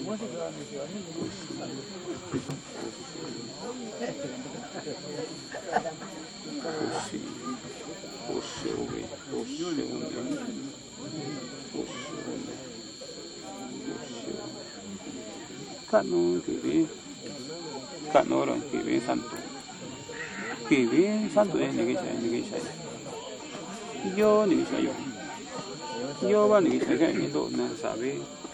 Canoron, que bien santo. Que bien santo es Nigisha. Yo Nigisha yo. Yo va Nigisha que ni do na sabe.